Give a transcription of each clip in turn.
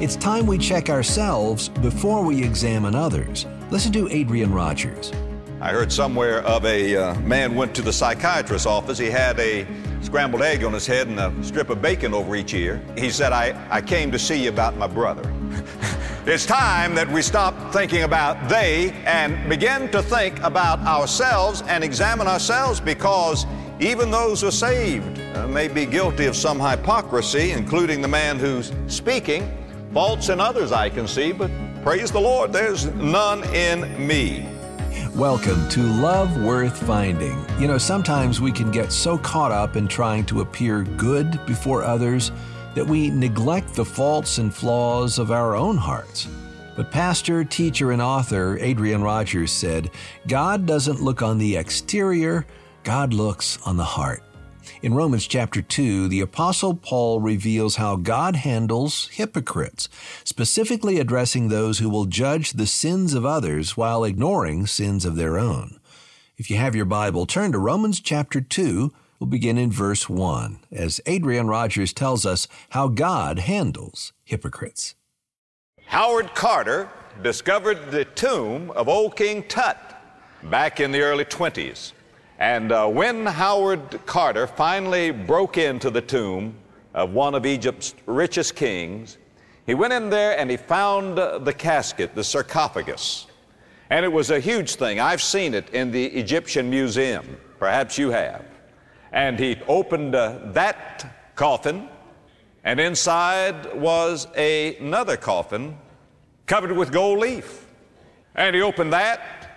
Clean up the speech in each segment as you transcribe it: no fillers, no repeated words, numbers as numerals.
It's time we check ourselves before we examine others. Listen to Adrian Rogers. I heard somewhere of a man went to the psychiatrist's office. He had a scrambled egg on his head and a strip of bacon over each ear. He said, I came to see you about my brother. It's time that we stop thinking about they and begin to think about ourselves and examine ourselves, because even those who are saved may be guilty of some hypocrisy, including the man who's speaking. Faults in others I can see, but praise the Lord, there's none in me. Welcome to Love Worth Finding. You know, sometimes we can get so caught up in trying to appear good before others that we neglect the faults and flaws of our own hearts. But pastor, teacher, and author Adrian Rogers said, God doesn't look on the exterior, God looks on the heart. In Romans chapter 2, the Apostle Paul reveals how God handles hypocrites, specifically addressing those who will judge the sins of others while ignoring sins of their own. If you have your Bible, turn to Romans chapter 2. We'll begin in verse 1, as Adrian Rogers tells us how God handles hypocrites. Howard Carter discovered the tomb of old King Tut back in the early 20s. And when Howard Carter finally broke into the tomb of one of Egypt's richest kings, he went in there and he found the casket, the sarcophagus. And it was a huge thing. I've seen it in the Egyptian Museum. Perhaps you have. And he opened that coffin, and inside was another coffin covered with gold leaf. And he opened that,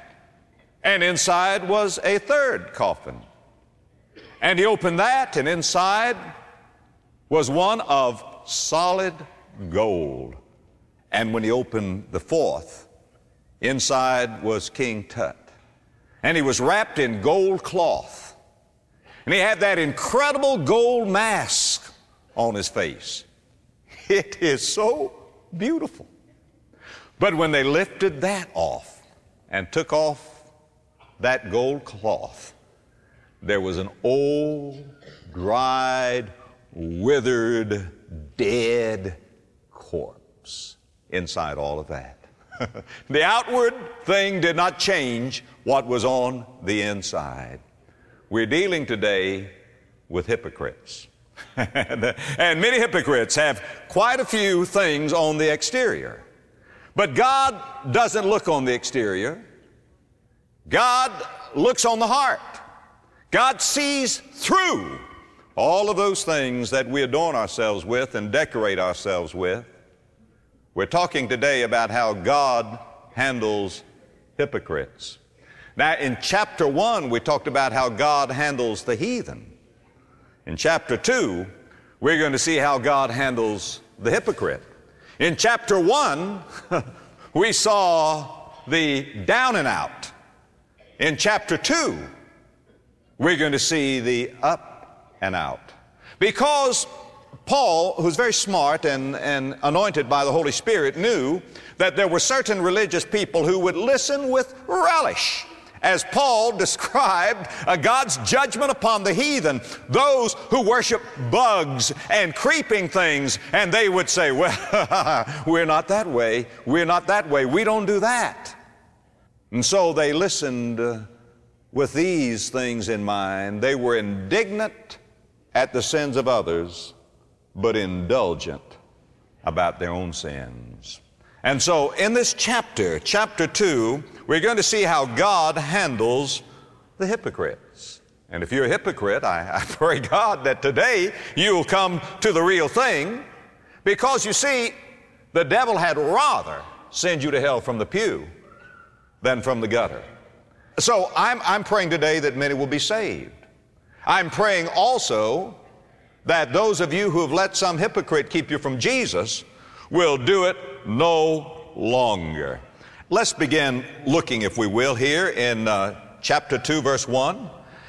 and inside was a third coffin. And he opened that, and inside was one of solid gold. And when he opened the fourth, inside was King Tut. And he was wrapped in gold cloth. And he had that incredible gold mask on his face. It is so beautiful. But when they lifted that off and took off that gold cloth, there was an old, dried, withered, dead corpse inside all of that. The outward thing did not change what was on the inside. We're dealing today with hypocrites. And many hypocrites have quite a few things on the exterior. But God doesn't look on the exterior. God looks on the heart. God sees through all of those things that we adorn ourselves with and decorate ourselves with. We're talking today about how God handles hypocrites. Now, in chapter 1, we talked about how God handles the heathen. In chapter 2, we're going to see how God handles the hypocrite. In chapter 1, we saw the down and out. In chapter 2, we're going to see the up and out. Because Paul, who's very smart and anointed by the Holy Spirit, knew that there were certain religious people who would listen with relish as Paul described God's judgment upon the heathen, those who worship bugs and creeping things, and they would say, well, we're not that way, we're not that way, we don't do that. And so they listened with these things in mind. They were indignant at the sins of others, but indulgent about their own sins. And so in this chapter 2, we're going to see how God handles the hypocrites. And if you're a hypocrite, I pray God that today you'll come to the real thing, because you see, the devil had rather send you to hell from the pew than from the gutter. So I'm praying today that many will be saved. I'm praying also that those of you who have let some hypocrite keep you from Jesus will do it no longer. Let's begin looking, if we will, here in chapter 2, verse 1.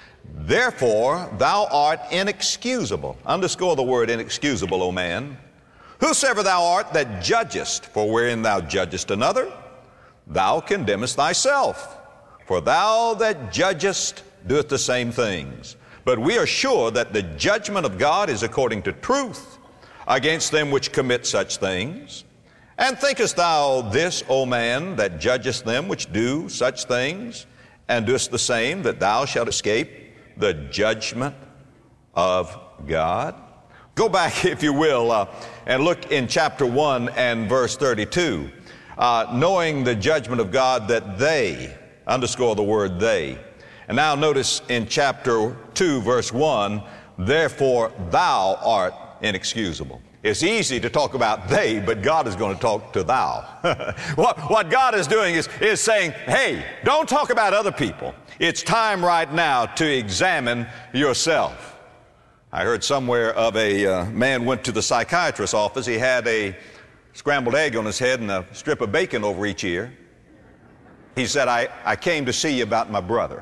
Therefore, thou art inexcusable. Underscore the word inexcusable, O man. Whosoever thou art that judgest, for wherein thou judgest another, thou condemnest thyself. For thou that judgest doeth the same things. But we are sure that the judgment of God is according to truth against them which commit such things. And thinkest thou this, O man, that judgest them which do such things, and doest the same, that thou shalt escape the judgment of God? Go back, if you will, and look in chapter 1 and verse 32. Knowing the judgment of God that they, underscore the word they. And now notice in chapter 2, verse 1, therefore thou art inexcusable. It's easy to talk about they, but God is going to talk to thou. What God is doing is saying, hey, don't talk about other people. It's time right now to examine yourself. I heard somewhere of a man went to the psychiatrist's office. He had a scrambled egg on his head and a strip of bacon over each ear. He said, I came to see you about my brother.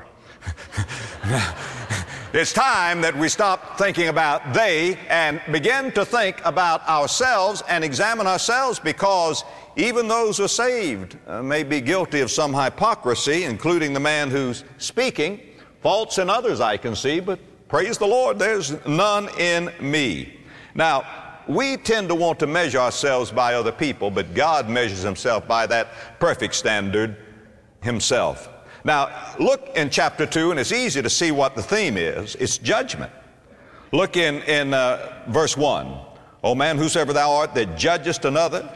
It's time that we stop thinking about they and begin to think about ourselves and examine ourselves, because even those who are saved may be guilty of some hypocrisy, including the man who's speaking. Faults in others I can see, but praise the Lord, there's none in me. Now, we tend to want to measure ourselves by other people, but God measures himself by that perfect standard himself. Now, look in chapter 2, and it's easy to see what the theme is. It's judgment. Look in verse 1. O man, whosoever thou art that judgest another,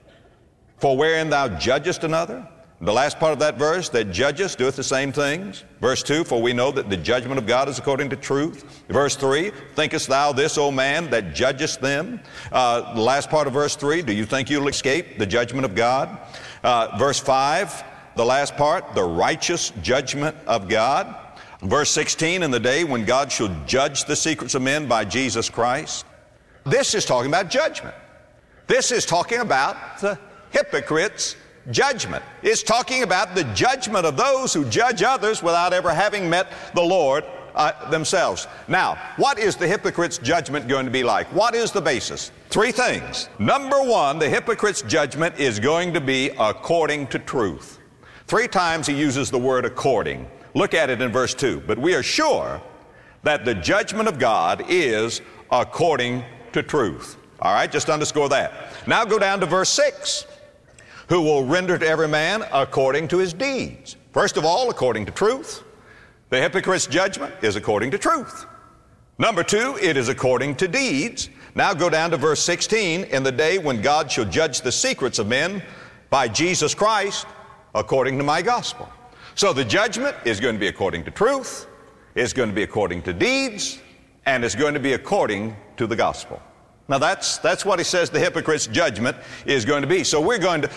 for wherein thou judgest another. The last part of that verse, that judgest doeth the same things. Verse 2, for we know that the judgment of God is according to truth. Verse 3, thinkest thou this, O man, that judgest them? The last part of verse 3, do you think you'll escape the judgment of God? Verse 5, the last part, the righteous judgment of God. Verse 16, in the day when God shall judge the secrets of men by Jesus Christ. This is talking about judgment. This is talking about the hypocrite's judgment. It's talking about the judgment of those who judge others without ever having met the Lord themselves. Now, what is the hypocrite's judgment going to be like? What is the basis? Three things. Number one, the hypocrite's judgment is going to be according to truth. 3 times he uses the word according. Look at it in verse 2. But we are sure that the judgment of God is according to truth. All right, just underscore that. Now go down to verse 6. Who will render to every man according to his deeds. First of all, according to truth. The hypocrite's judgment is according to truth. Number 2, it is according to deeds. Now go down to verse 16. In the day when God shall judge the secrets of men by Jesus Christ, according to my gospel. So the judgment is going to be according to truth, it's going to be according to deeds, and it's going to be according to the gospel. Now that's what he says the hypocrite's judgment is going to be. So we have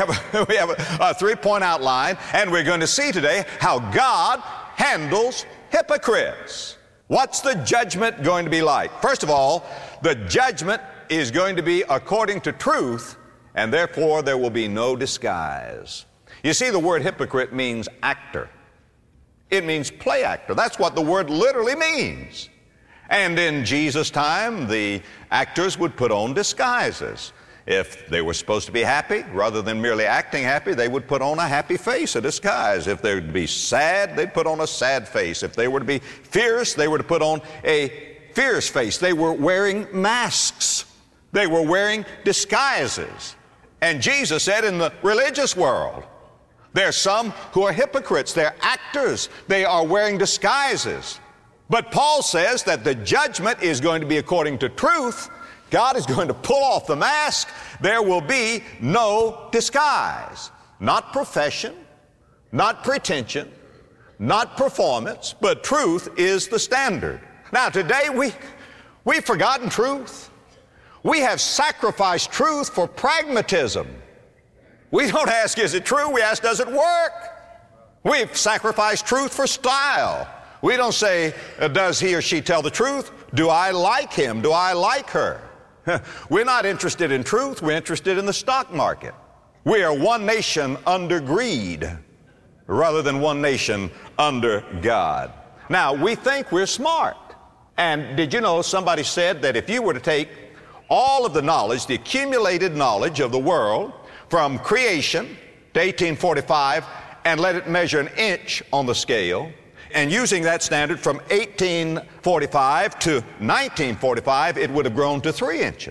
a 3-point outline, and we're going to see today how God handles hypocrites. What's the judgment going to be like? First of all, the judgment is going to be according to truth, and therefore there will be no disguise. You see, the word hypocrite means actor. It means play actor. That's what the word literally means. And in Jesus' time, the actors would put on disguises. If they were supposed to be happy, rather than merely acting happy, they would put on a happy face, a disguise. If they would be sad, they'd put on a sad face. If they were to be fierce, they were to put on a fierce face. They were wearing masks. They were wearing disguises. And Jesus said in the religious world, there are some who are hypocrites. They're actors. They are wearing disguises. But Paul says that the judgment is going to be according to truth. God is going to pull off the mask. There will be no disguise. Not profession, not pretension, not performance, but truth is the standard. Now today we've forgotten truth. We have sacrificed truth for pragmatism. We don't ask, is it true? We ask, does it work? We've sacrificed truth for style. We don't say, does he or she tell the truth? Do I like him? Do I like her? We're not interested in truth. We're interested in the stock market. We are one nation under greed rather than one nation under God. Now, we think we're smart. And did you know somebody said that if you were to take all of the knowledge, the accumulated knowledge of the world from creation to 1845 and let it measure an inch on the scale, and using that standard from 1845 to 1945, it would have grown to 3 inches.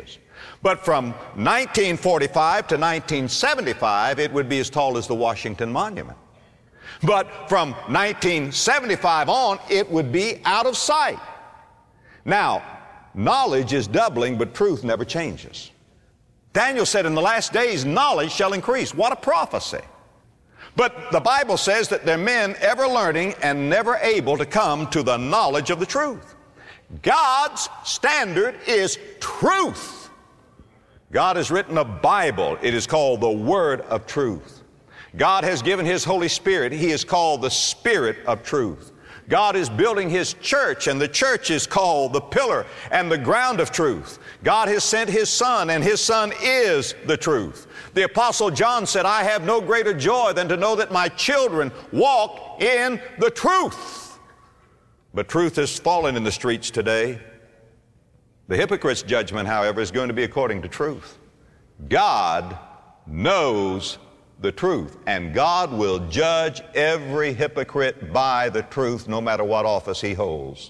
But from 1945 to 1975, it would be as tall as the Washington Monument. But from 1975 on, it would be out of sight. Now, knowledge is doubling, but truth never changes. Daniel said, in the last days, knowledge shall increase. What a prophecy. But the Bible says that there are men ever learning and never able to come to the knowledge of the truth. God's standard is truth. God has written a Bible. It is called the Word of Truth. God has given His Holy Spirit. He is called the Spirit of Truth. God is building His church, and the church is called the pillar and the ground of truth. God has sent His Son, and His Son is the truth. The Apostle John said, I have no greater joy than to know that my children walk in the truth. But truth has fallen in the streets today. The hypocrite's judgment, however, is going to be according to truth. God knows the truth, and God will judge every hypocrite by the truth, no matter what office he holds.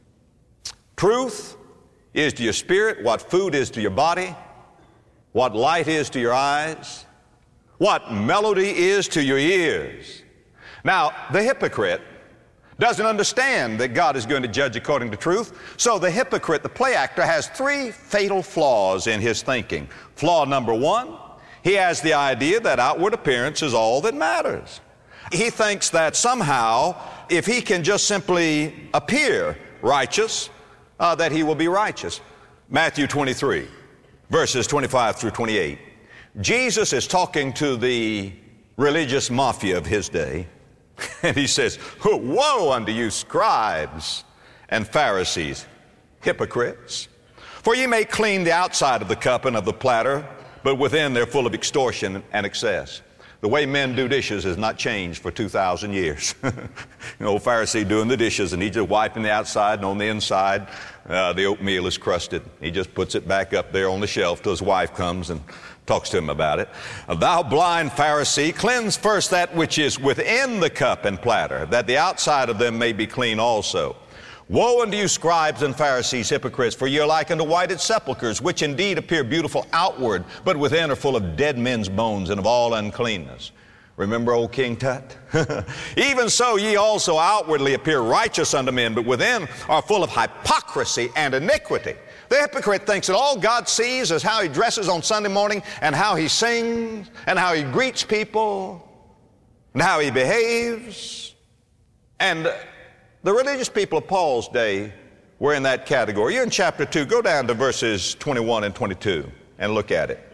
Truth is to your spirit what food is to your body, what light is to your eyes, what melody is to your ears. Now, the hypocrite doesn't understand that God is going to judge according to truth. So the hypocrite, the play actor, has three fatal flaws in his thinking. Flaw number one, he has the idea that outward appearance is all that matters. He thinks that somehow, if he can just simply appear righteous, that he will be righteous. Matthew 23, verses 25 through 28. Jesus is talking to the religious mafia of his day, and he says, woe unto you, scribes and Pharisees, hypocrites! For ye may clean the outside of the cup and of the platter, but within they're full of extortion and excess. The way men do dishes has not changed for 2,000 years. An old Pharisee doing the dishes, and he's just wiping the outside, and on the inside, the oatmeal is crusted. He just puts it back up there on the shelf till his wife comes and talks to him about it. Thou blind Pharisee, cleanse first that which is within the cup and platter, that the outside of them may be clean also. Woe unto you, scribes and Pharisees, hypocrites, for ye are like unto whited sepulchres, which indeed appear beautiful outward, but within are full of dead men's bones and of all uncleanness. Remember old King Tut? Even so ye also outwardly appear righteous unto men, but within are full of hypocrisy and iniquity. The hypocrite thinks that all God sees is how he dresses on Sunday morning, and how he sings, and how he greets people, and how he behaves. And the religious people of Paul's day were in that category. You're in chapter 2. Go down to verses 21 and 22 and look at it.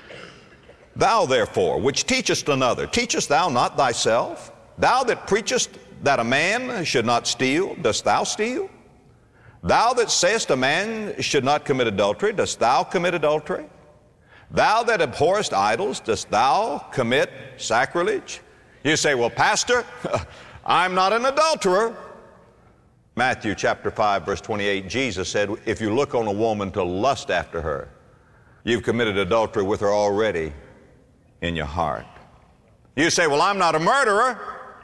Thou therefore, which teachest another, teachest thou not thyself? Thou that preachest that a man should not steal, dost thou steal? Thou that sayest a man should not commit adultery, dost thou commit adultery? Thou that abhorrest idols, dost thou commit sacrilege? You say, well, Pastor, I'm not an adulterer. Matthew chapter 5, verse 28, Jesus said, if you look on a woman to lust after her, you've committed adultery with her already in your heart. You say, well, I'm not a murderer.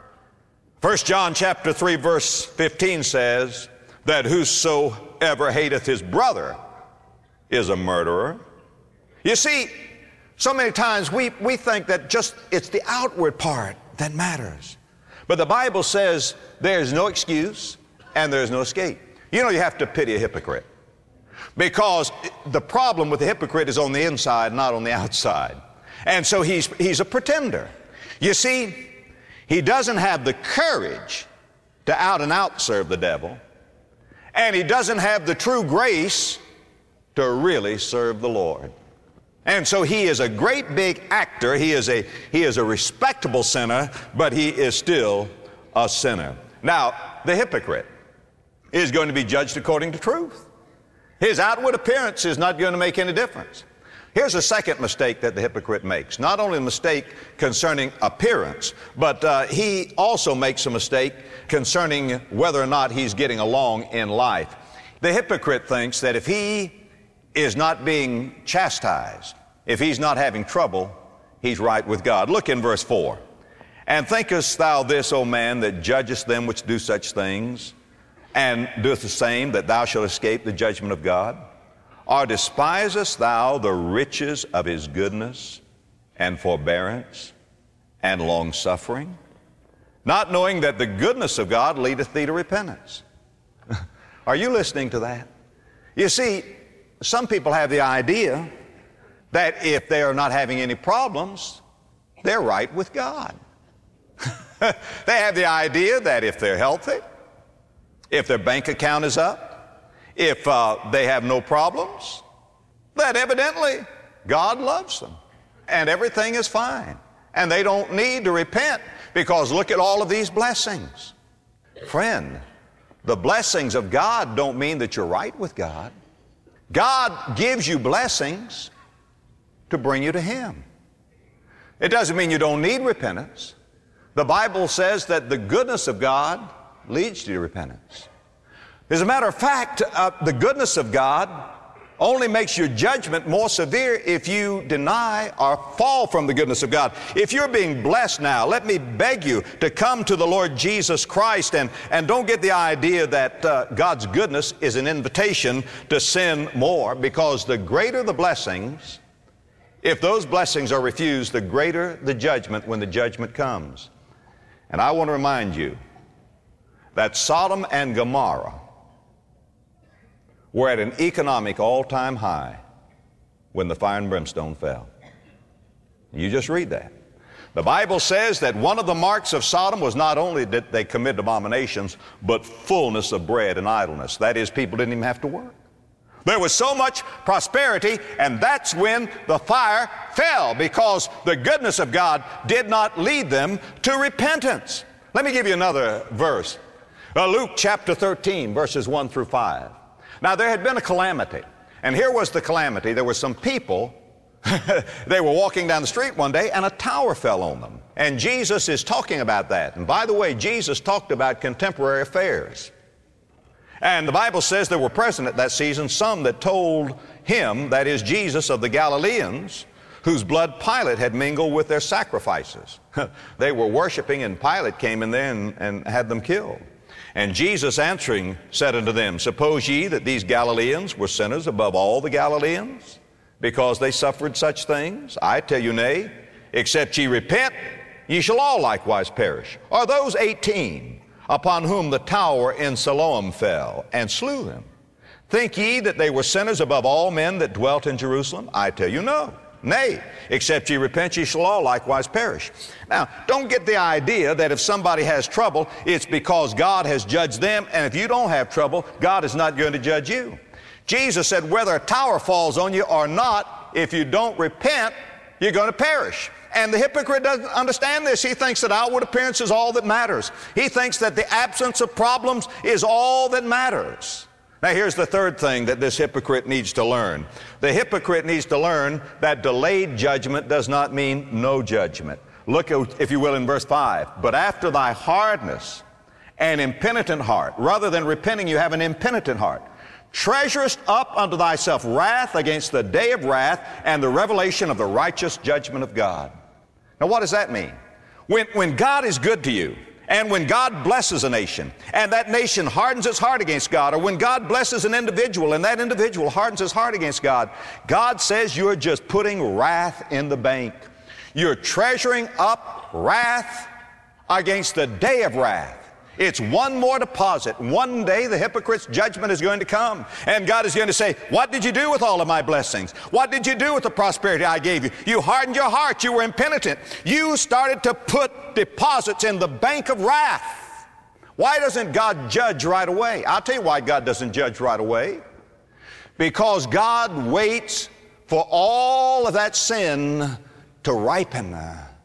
1 John chapter 3, verse 15 says that whosoever hateth his brother is a murderer. You see, so many times we think that just it's the outward part that matters. But the Bible says there's no excuse and there's no escape. You know, you have to pity a hypocrite, because the problem with the hypocrite is on the inside, not on the outside. And so he's a pretender. You see, he doesn't have the courage to out and out serve the devil, and he doesn't have the true grace to really serve the Lord. And so he is a great big actor. He is a respectable sinner, but he is still a sinner. Now, the hypocrite is going to be judged according to truth. His outward appearance is not going to make any difference. Here's a second mistake that the hypocrite makes. Not only a mistake concerning appearance, but he also makes a mistake concerning whether or not he's getting along in life. The hypocrite thinks that if he is not being chastised, if he's not having trouble, he's right with God. Look in verse 4. And thinkest thou this, O man, that judgest them which do such things, and doeth the same, that thou shalt escape the judgment of God? Or despisest thou the riches of his goodness and forbearance and long-suffering, not knowing that the goodness of God leadeth thee to repentance? Are you listening to that? You see, some people have the idea that if they are not having any problems, they're right with God. They have the idea that if they're healthy, if their bank account is up, if they have no problems, that evidently God loves them and everything is fine. And they don't need to repent because look at all of these blessings. Friend, the blessings of God don't mean that you're right with God. God gives you blessings to bring you to Him. It doesn't mean you don't need repentance. The Bible says that the goodness of God leads you to repentance. As a matter of fact, the goodness of God only makes your judgment more severe if you deny or fall from the goodness of God. If you're being blessed now, let me beg you to come to the Lord Jesus Christ and don't get the idea that God's goodness is an invitation to sin more, because the greater the blessings, if those blessings are refused, the greater the judgment when the judgment comes. And I want to remind you that Sodom and Gomorrah were at an economic all-time high when the fire and brimstone fell. You just read that. The Bible says that one of the marks of Sodom was not only that they committed abominations, but fullness of bread and idleness. That is, people didn't even have to work. There was so much prosperity, and that's when the fire fell, because the goodness of God did not lead them to repentance. Let me give you another verse. Luke chapter 13, verses 1 through 5. Now, there had been a calamity, and here was the calamity. There were some people, they were walking down the street one day, and a tower fell on them. And Jesus is talking about that. And by the way, Jesus talked about contemporary affairs. And the Bible says there were present at that season some that told him, that is Jesus, of the Galileans, whose blood Pilate had mingled with their sacrifices. They were worshiping, and Pilate came in there and had them killed. And Jesus answering said unto them, Suppose ye that these Galileans were sinners above all the Galileans, because they suffered such things? I tell you, nay, except ye repent, ye shall all likewise perish. Or those 18 upon whom the tower in Siloam fell and slew them, think ye that they were sinners above all men that dwelt in Jerusalem? I tell you, no. Nay, except ye repent, ye shall all likewise perish. Now, don't get the idea that if somebody has trouble, it's because God has judged them, and if you don't have trouble, God is not going to judge you. Jesus said, whether a tower falls on you or not, if you don't repent, you're going to perish. And the hypocrite doesn't understand this. He thinks that outward appearance is all that matters. He thinks that the absence of problems is all that matters. Now, here's the third thing that this hypocrite needs to learn. The hypocrite needs to learn that delayed judgment does not mean no judgment. Look, if you will, in verse 5. But after thy hardness and impenitent heart, rather than repenting, you have an impenitent heart, treasurest up unto thyself wrath against the day of wrath and the revelation of the righteous judgment of God. Now, what does that mean? When God is good to you, and when God blesses a nation, and that nation hardens its heart against God, or when God blesses an individual, and that individual hardens his heart against God, God says you're just putting wrath in the bank. You're treasuring up wrath against the day of wrath. It's one more deposit. One day the hypocrite's judgment is going to come, and God is going to say, what did you do with all of my blessings? What did you do with the prosperity I gave you? You hardened your heart. You were impenitent. You started to put deposits in the bank of wrath. Why doesn't God judge right away? I'll tell you why God doesn't judge right away. Because God waits for all of that sin to ripen.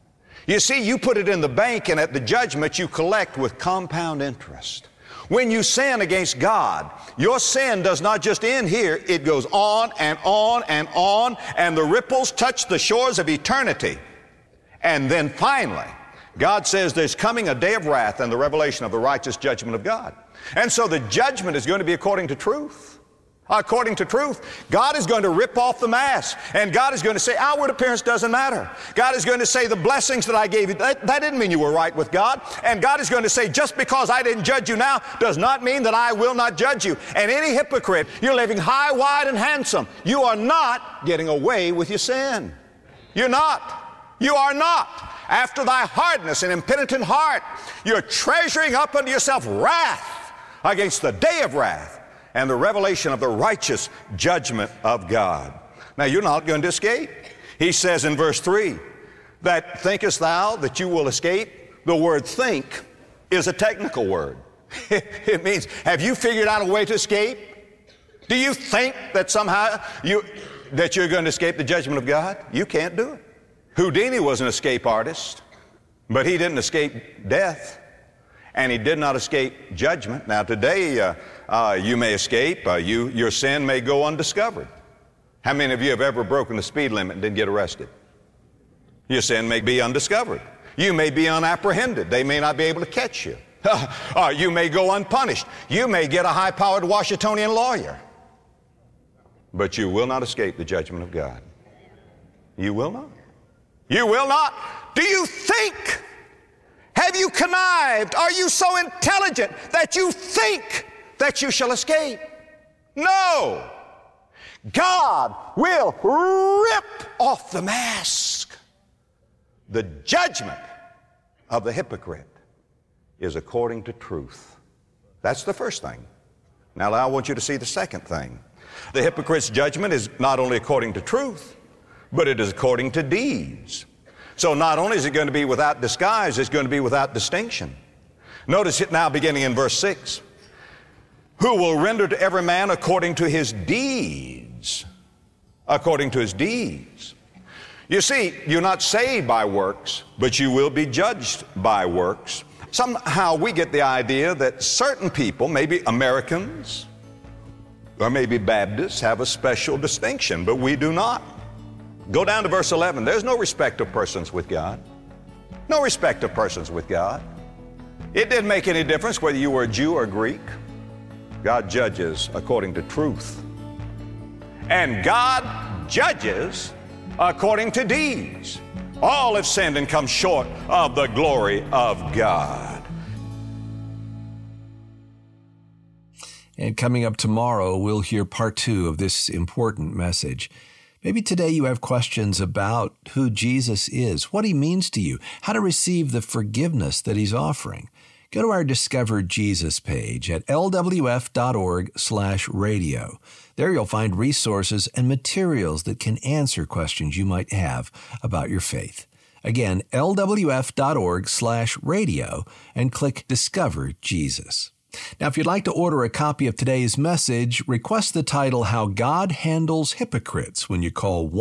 You see, you put it in the bank, and at the judgment you collect with compound interest. When you sin against God, your sin does not just end here. It goes on and on and on, and the ripples touch the shores of eternity. And then finally, God says there's coming a day of wrath and the revelation of the righteous judgment of God. And so the judgment is going to be according to truth. According to truth, God is going to rip off the mask, and God is going to say outward appearance doesn't matter. God is going to say the blessings that I gave you, that didn't mean you were right with God. And God is going to say just because I didn't judge you now does not mean that I will not judge you. And any hypocrite, you're living high, wide, and handsome. You are not getting away with your sin. You're not. You are not. After thy hardness and impenitent heart, you're treasuring up unto yourself wrath against the day of wrath and the revelation of the righteous judgment of God. Now, you're not going to escape. He says in verse 3, that thinkest thou that you will escape? The word think is a technical word. It means, have you figured out a way to escape? Do you think that somehow that you're going to escape the judgment of God? You can't do it. Houdini was an escape artist, but he didn't escape death, and he did not escape judgment. Now, today, you may escape. Your sin may go undiscovered. How many of you have ever broken the speed limit and didn't get arrested? Your sin may be undiscovered. You may be unapprehended. They may not be able to catch you. You may go unpunished. You may get a high-powered Washingtonian lawyer. But you will not escape the judgment of God. You will not. You will not. Do you think? Have you connived? Are you so intelligent that you think that you shall escape? No. God will rip off the mask. The judgment of the hypocrite is according to truth. That's the first thing. Now I want you to see the second thing. The hypocrite's judgment is not only according to truth, but it is according to deeds. So not only is it going to be without disguise, it's going to be without distinction. Notice it now beginning in verse 6. Who will render to every man according to his deeds. According to his deeds. You see, you're not saved by works, but you will be judged by works. Somehow we get the idea that certain people, maybe Americans, or maybe Baptists, have a special distinction, but we do not. Go down to verse 11. There's no respect of persons with God. No respect of persons with God. It didn't make any difference whether you were a Jew or Greek. God judges according to truth. And God judges according to deeds. All have sinned and come short of the glory of God. And coming up tomorrow, we'll hear part 2 of this important message. Maybe today you have questions about who Jesus is, what he means to you, how to receive the forgiveness that he's offering. Go to our Discover Jesus page at lwf.org/radio. There you'll find resources and materials that can answer questions you might have about your faith. Again, lwf.org/radio and click Discover Jesus. Now, if you'd like to order a copy of today's message, request the title, How God Handles Hypocrites, when you call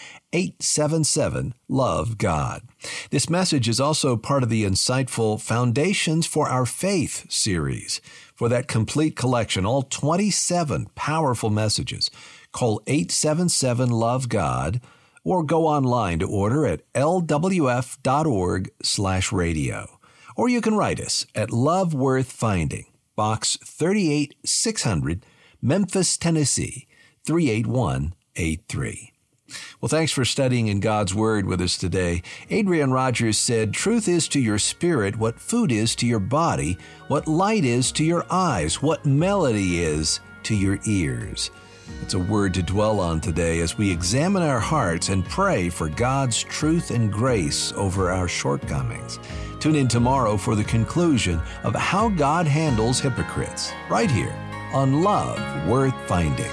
1-877-LOVE-GOD. This message is also part of the insightful Foundations for Our Faith series. For that complete collection, all 27 powerful messages, call 877-LOVE-GOD or go online to order at lwf.org/radio. Or you can write us at Love Worth Finding, Box 38600, Memphis, Tennessee, 38183. Well, thanks for studying in God's Word with us today. Adrian Rogers said, truth is to your spirit what food is to your body, what light is to your eyes, what melody is to your ears. It's a word to dwell on today as we examine our hearts and pray for God's truth and grace over our shortcomings. Tune in tomorrow for the conclusion of how God handles hypocrites, right here on Love Worth Finding.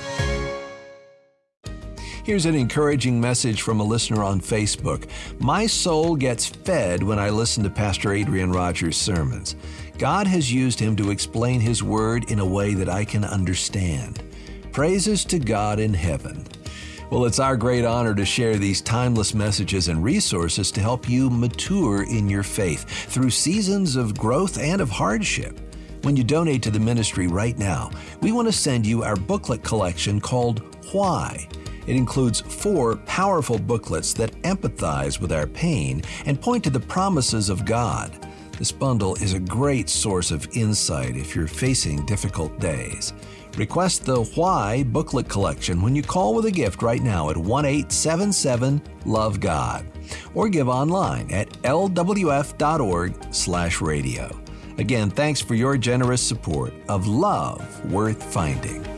Here's an encouraging message from a listener on Facebook. My soul gets fed when I listen to Pastor Adrian Rogers' sermons. God has used him to explain his word in a way that I can understand. Praises to God in heaven. Well, it's our great honor to share these timeless messages and resources to help you mature in your faith through seasons of growth and of hardship. When you donate to the ministry right now, we want to send you our booklet collection called Why. It includes 4 powerful booklets that empathize with our pain and point to the promises of God. This bundle is a great source of insight if you're facing difficult days. Request the Why booklet collection when you call with a gift right now at 1-877-LOVE-GOD or give online at lwf.org/radio. Again, thanks for your generous support of Love Worth Finding.